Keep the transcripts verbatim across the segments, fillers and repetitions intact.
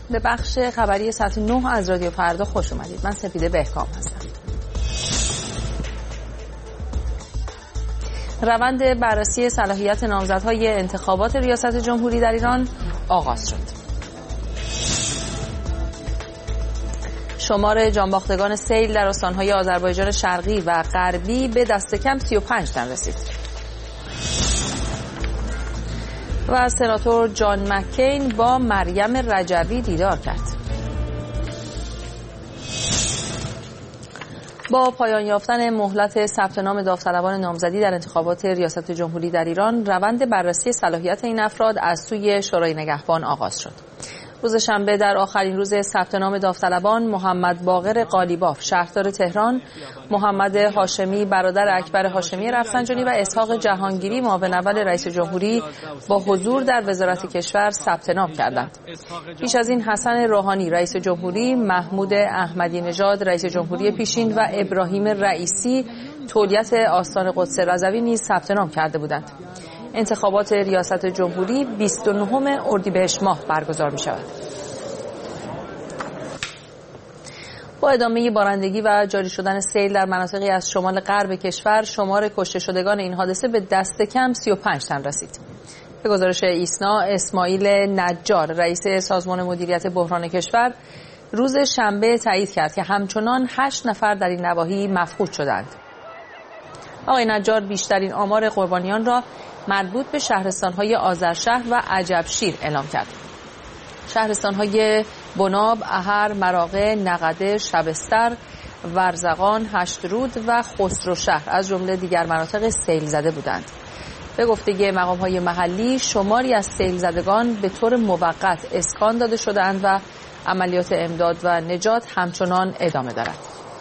به بخش خبری ساعت نه از رادیو فردا خوش اومدید. من سپیده بهکام هستم. روند بررسی صلاحیت نامزدهای انتخابات ریاست جمهوری در ایران آغاز شد. شمار جانباختگان سیل در استانهای آذربایجان شرقی و غربی به دست کم سی و پنج تن رسید. و سناتور جان مکین با مریم رجوی دیدار کرد. با پایان یافتن مهلت ثبت نام داوطلبان نامزدی در انتخابات ریاست جمهوری در ایران، روند بررسی صلاحیت این افراد از سوی شورای نگهبان آغاز شد. روز شنبه در آخرین روز ثبت نام داوطلبان، محمد باقر قالیباف شهردار تهران، محمد هاشمی برادر اکبر هاشمی رفسنجانی و اسحاق جهانگیری معاون اول رئیس جمهوری با حضور در وزارت کشور ثبت نام کردند. پیش از این حسن روحانی رئیس جمهوری، محمود احمدی نژاد رئیس جمهوری پیشین و ابراهیم رئیسی تولیت آستان قدس رضوی نیز ثبت نام کرده بودند. انتخابات ریاست جمهوری بیست و نه اردیبهشت ماه برگزار می شود. با ادامه بارندگی و جاری شدن سیل در مناطقی از شمال غرب کشور، شمار کشته شدگان این حادثه به دست کم سی و پنج تن رسید. به گزارش ایسنا، اسماعیل نجار رئیس سازمان مدیریت بحران کشور روز شنبه تایید کرد که همچنان هشت نفر در این نواحی مفقود شدند. آقای نجار بیشترین آمار قربانیان را مربوط به شهرستان‌های آذرشهر و عجبشیر اعلام کرد. شهرستان‌های بناب، احر، مراغه، نقده، شبستر، ورزقان، هشترود و خسروشهر از جمله دیگر مناطق سیل زده بودند. به گفته مقام‌های محلی، شماری از سیل زدگان به طور موقت اسکان داده شدند و عملیات امداد و نجات همچنان ادامه دارد.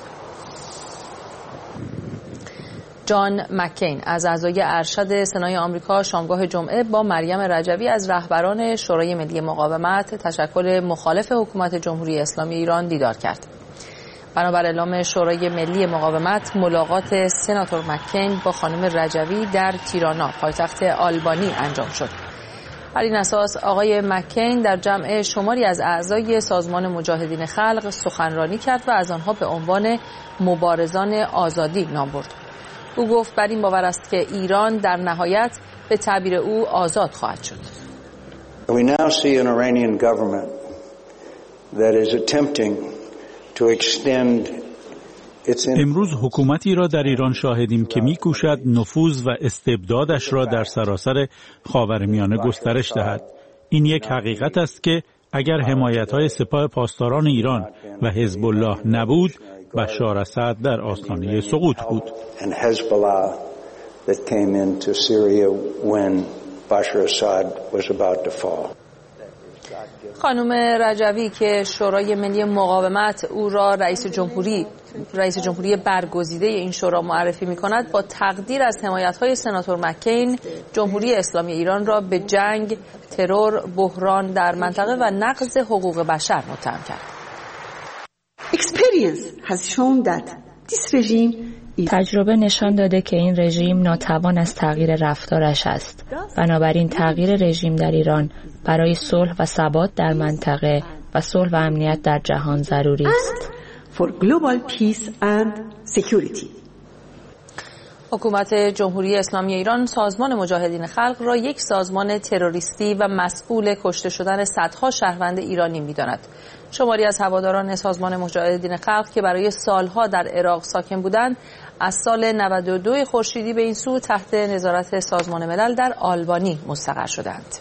جان مکین از اعضای ارشد سنای آمریکا شامگاه جمعه با مریم رجوی از رهبران شورای ملی مقاومت تشکل مخالف حکومت جمهوری اسلامی ایران دیدار کرد. بنابر اعلام شورای ملی مقاومت، ملاقات سناتور مکین با خانم رجوی در تیرانا پایتخت آلبانی انجام شد. بر این اساس آقای مکین در جمع شماری از اعضای سازمان مجاهدین خلق سخنرانی کرد و از آنها به عنوان مبارزان آزادی نام برد. او گفت بر این باور است که ایران در نهایت به تعبیر او آزاد خواهد شد. We now see an Iranian government that is attempting to extend its امروز حکومتی را در ایران شاهدیم که می‌کوشد نفوذ و استبدادش را در سراسر خاورمیانه گسترش دهد. این یک حقیقت است که اگر حمایت‌های سپاه پاسداران ایران و حزب الله نبود، بشار اسد در آستانه سقوط بود. خانم رجوی که شورای ملی مقاومت او را رئیس جمهوری رئیس جمهوری برگزیده این شورا معرفی می‌کند، با تقدیر از حمایت‌های سناتور مکین، جمهوری اسلامی ایران را به جنگ، ترور، بحران در منطقه و نقض حقوق بشر متهم کرد. تجربه نشان داده که این رژیم ناتوان از تغییر رفتارش است. بنابراین تغییر رژیم در ایران برای صلح و ثبات در منطقه و صلح و امنیت در جهان ضروری است. حکومت جمهوری اسلامی ایران سازمان مجاهدین خلق را یک سازمان تروریستی و مسئول کشته شدن صدها شهروند ایرانی می‌داند. شماری از هواداران سازمان مجاهدین خلق که برای سالها در عراق ساکن بودند، از سال نود و دو خورشیدی به این سو تحت نظارت سازمان ملل در آلبانی مستقر شدند.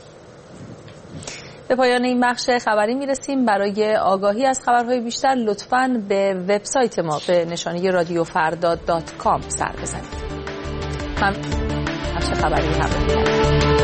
به پایان این بخش خبری میرسیم. برای آگاهی از خبرهای بیشتر لطفاً به وبسایت ما به نشانی رادیو فردا دات کام سر بزنید. من بخش خبری همراهی